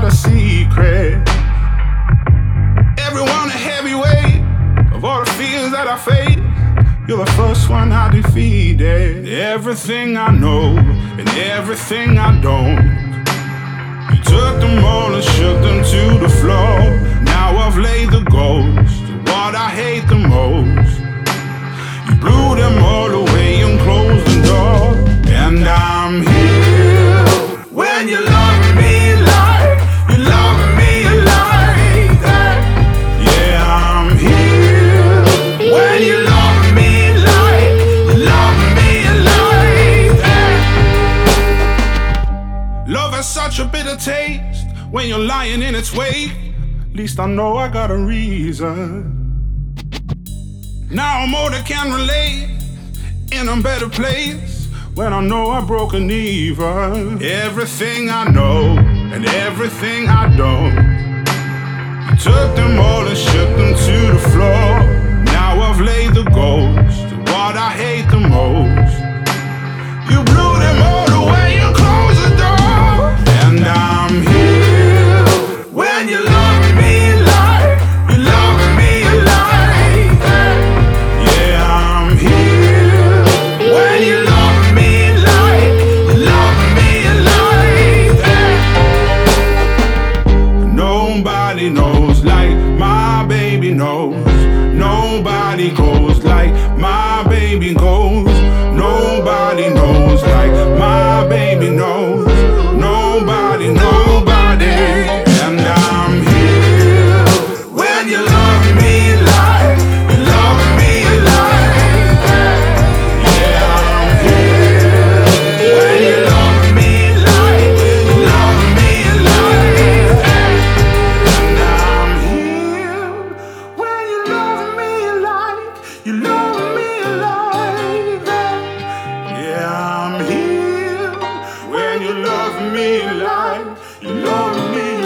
a secret. Everyone a heavyweight of all the fears that I face. You're the first one I defeated. Everything I know and everything I don't, you took them all and shook them to the floor. Now I've laid the ghost of what I hate the most. You blew them all away and closed the door. And I'm here when you love me like you love me like that. Yeah, I'm here when you love me like you love me like that. Love has such a bitter taste when you're lying in its wake. At least I know I got a reason. Now I'm older, can relate, in a better place when I know I broke an even. Everything I know and everything I don't, you took them all and shook them to the floor. Now I've laid the ghost of what I hate the most. You blew them all away and closed the door. And I'm here when you love me like you love me like that. Yeah, I'm here when you love me like you love me like that. Nobody knows like my baby knows. Nobody goes like my baby goes. Nobody knows like my baby knows. Nobody, nobody. And I'm here when you love me like you love me like that. Yeah, I'm here when you love me like you love me like that. And I'm here when you love me like you love me like that. Yeah, I'm here when you love me like you love me